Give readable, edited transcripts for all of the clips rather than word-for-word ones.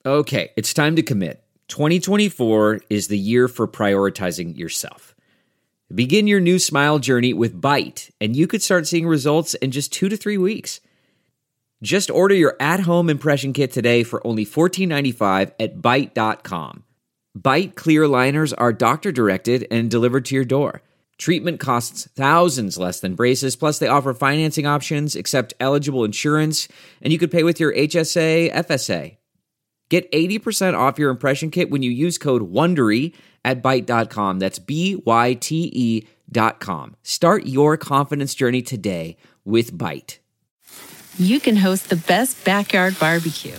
Okay, it's time to commit. 2024 is the year for prioritizing yourself. Begin your new smile journey with Byte, and you could start seeing results in just 2 to 3 weeks. Just order your at-home impression kit today for only $14.95 at Byte.com. Byte clear liners are doctor-directed and delivered to your door. Treatment costs thousands less than braces, plus they offer financing options, accept eligible insurance, and you could pay with your HSA, FSA. Get 80% off your impression kit when you use code WONDERY at Byte.com. That's BYTE.com. Start your confidence journey today with Byte. You can host the best backyard barbecue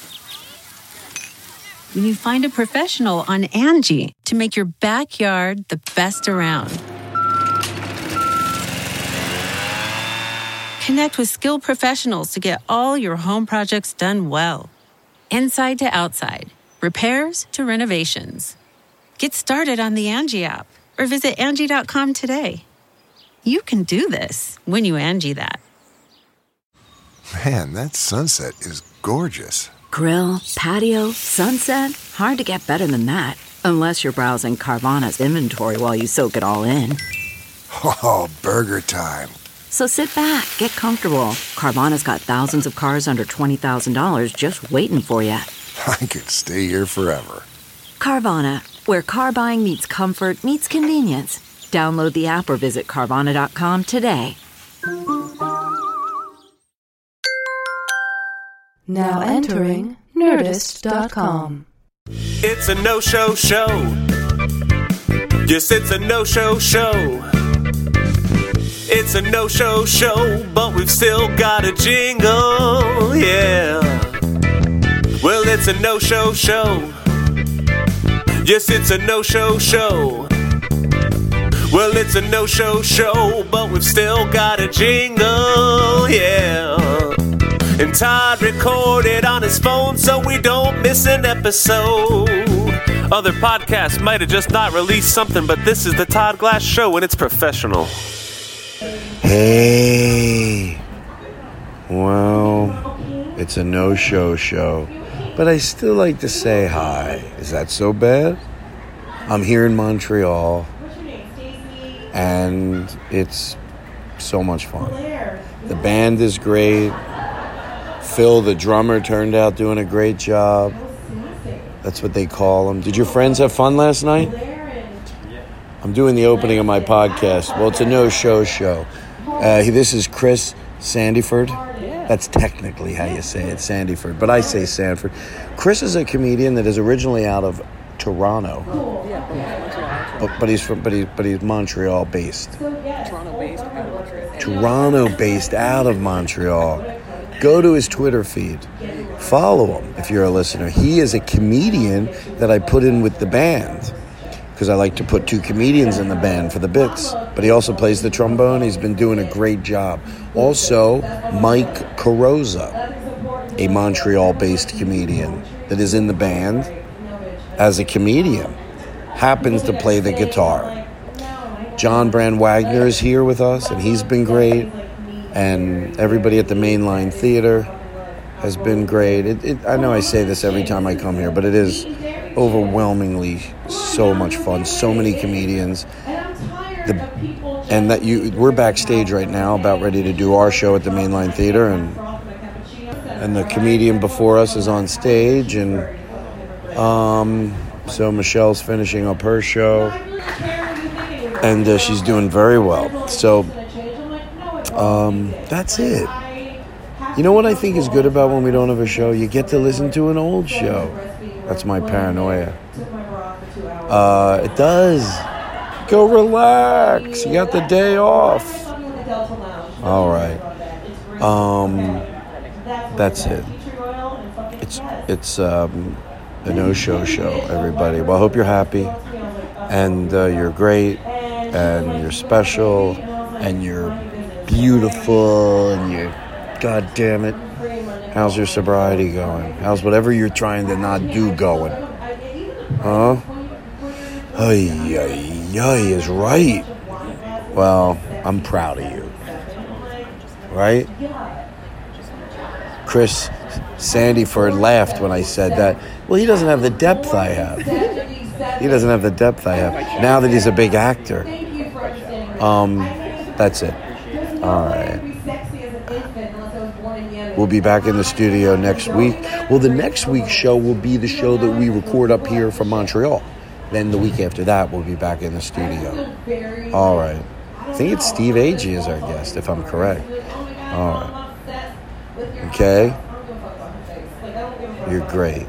when you find a professional on Angie to make your backyard the best around. Connect with skilled professionals to get all your home projects done well. Inside to outside, repairs to renovations. Get started on the Angie app or visit Angie.com today. You can do this when you Angie that. Man, that sunset is gorgeous. Grill, patio, sunset. Hard to get better than that. Unless you're browsing Carvana's inventory while you soak it all in. Oh, burger time. So sit back, get comfortable. Carvana's got thousands of cars under $20,000 just waiting for you. I could stay here forever. Carvana, where car buying meets comfort meets convenience. Download the app or visit Carvana.com today. Now entering Nerdist.com. It's a no-show show. Yes, it's a no-show show. It's a no-show show, but we've still got a jingle, yeah. Well, it's a no-show show. Yes, it's a no-show show. Well, it's a no-show show, but we've still got a jingle, yeah. And Todd recorded on his phone so we don't miss an episode. Other podcasts might have just not released something, but this is the Todd Glass Show and it's professional. Hey, well, it's a no-show show, but I still like to say hi. Is that so bad? I'm here in Montreal, and it's so much fun. The band is great. Phil, the drummer, turned out doing a great job. That's what they call him. Did your friends have fun last night? I'm doing the opening of my podcast. Well, it's a no-show show. This is Chris Sandiford. That's technically how you say it, Sandiford, but I say Sanford. Chris is a comedian that is originally out of Toronto, but he's Montreal based. Toronto based out of Montreal. Go to his Twitter feed. Follow him if you're a listener. He is a comedian that I put in with the band, because I like to put two comedians in the band for the bits. But he also plays the trombone. He's been doing a great job. Also, Mike Carosa, a Montreal-based comedian that is in the band as a comedian, happens to play the guitar. John Brand Wagner is here with us, and he's been great. And everybody at the Mainline Theater has been great. I know I say this every time I come here, but it is overwhelmingly so much fun. So many comedians. We're backstage right now, about ready to do our show at the Mainline Theater, and the comedian before us is on stage, and so Michelle's finishing up her show, and she's doing very well. So that's it. You know what I think is good about when we don't have a show? You get to listen to an old show. That's my paranoia. It does. Go relax. You got the day off. All right. That's it. It's a no-show show, everybody. Well, I hope you're happy, and you're great, and you're special, and you're beautiful, and you're, God damn it. How's your sobriety going? How's whatever you're trying to not do going? Huh? Ay is right. Well, I'm proud of you. Right? Chris Sandyford laughed when I said that. Well, he doesn't have the depth I have. He doesn't have the depth I have. Now that he's a big actor. That's it. All right. We'll be back in the studio next week. Well, the next week's show will be the show that we record up here from Montreal. Then the week after that, we'll be back in the studio. All right. I think it's Steve Agee as our guest, if I'm correct. All right. Okay? You're great.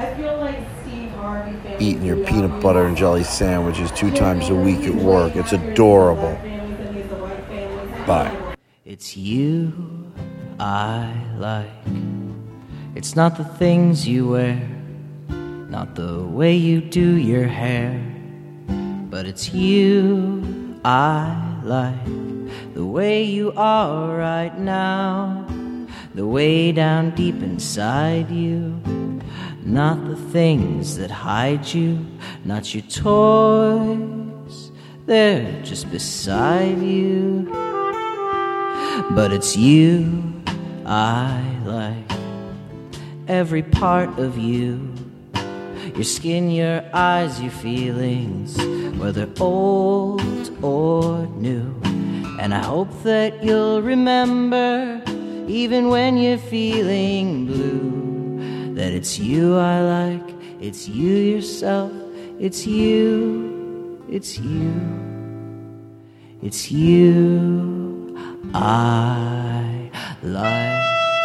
Eating your peanut butter and jelly sandwiches 2 times a week at work. It's adorable. Bye. It's you I like. It's not the things you wear, not the way you do your hair, but it's you I like. The way you are right now, the way down deep inside you. Not the things that hide you, not your toys, they're just beside you. But it's you I like, every part of you. Your skin, your eyes, your feelings, whether old or new. And I hope that you'll remember, even when you're feeling blue, that it's you I like, it's you yourself, it's you, it's you, it's you I like.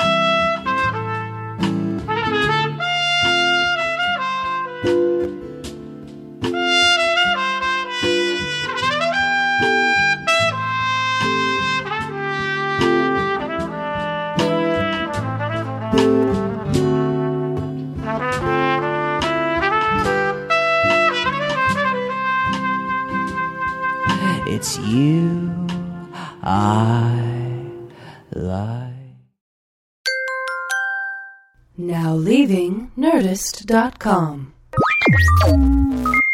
It's you I like. Now leaving Nerdist.com.